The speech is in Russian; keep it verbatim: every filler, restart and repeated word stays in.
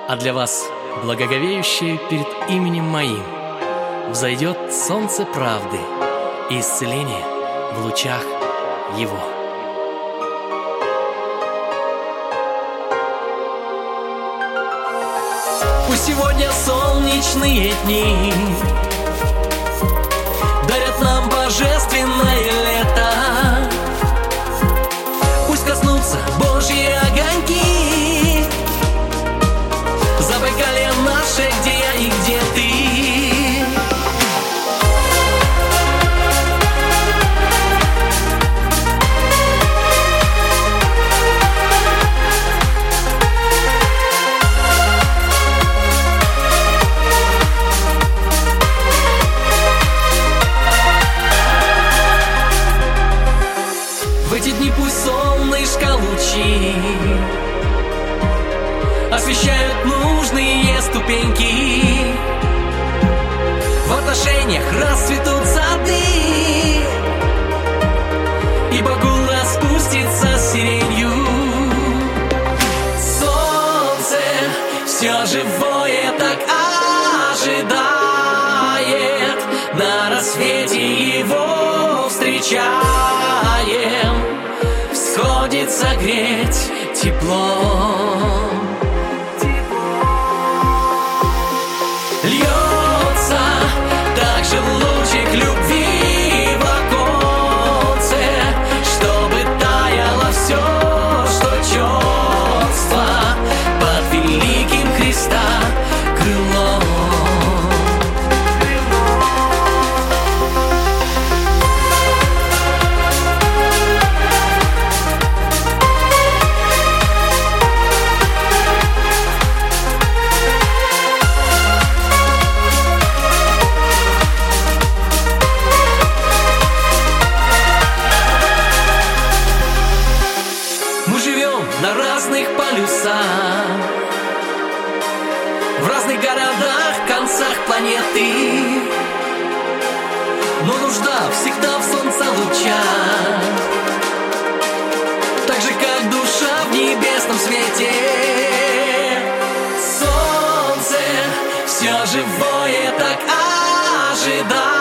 А для вас, благоговеющие перед именем моим, взойдет солнце правды и исцеление в лучах Его. Пусть сегодня солнечные дни дарят нам божественное лето. Пусть коснутся Божьи огоньки Забайкалье наше, где я и где ты. В эти дни пусть солнышко лучи освещают нужные ступеньки. В отношениях расцветут сады, и багул распустится сиренью. Солнце все живое так ожидает, на рассвете его встречаем. Всходит согреть тепло. Льется также лучик любви в оконце, чтобы таяло все, что чёрство под великим Христа крылом. Мы живем на разных полюсах, в разных городах, концах планеты, но нужда всегда в солнце лучах, так же, как душа в небесном свете. Солнце все живое так ожидает,